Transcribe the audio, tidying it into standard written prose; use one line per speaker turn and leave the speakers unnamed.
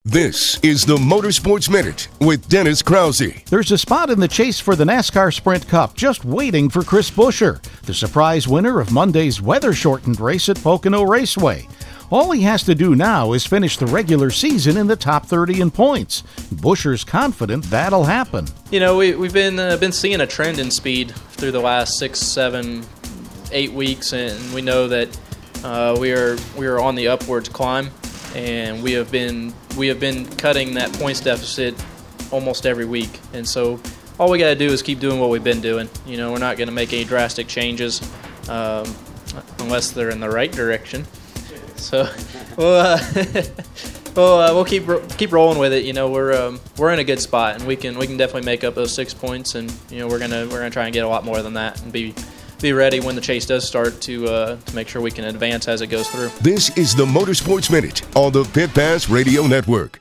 This is the Motorsports Minute with Dennis Krause.
There's a spot in the chase for the NASCAR Sprint Cup just waiting for Chris Buescher, the surprise winner of Monday's weather-shortened race at Pocono Raceway. All he has to do now is finish the regular season in the top 30 in points. Buescher's confident that'll happen.
You know, we've been seeing a trend in speed through the last 6, 7, 8 weeks, and we know that we are on the upwards climb, and we have been cutting that points deficit almost every week. And so all we got to do is keep doing what we've been doing. You know, we're not going to make any drastic changes unless they're in the right direction. So we'll keep rolling with it. You know, we're in a good spot, and we can definitely make up those 6 points, and you know we're gonna try and get a lot more than that, and be ready when the chase does start to make sure we can advance as it goes through.
This is the Motorsports Minute on the Pit Pass Radio Network.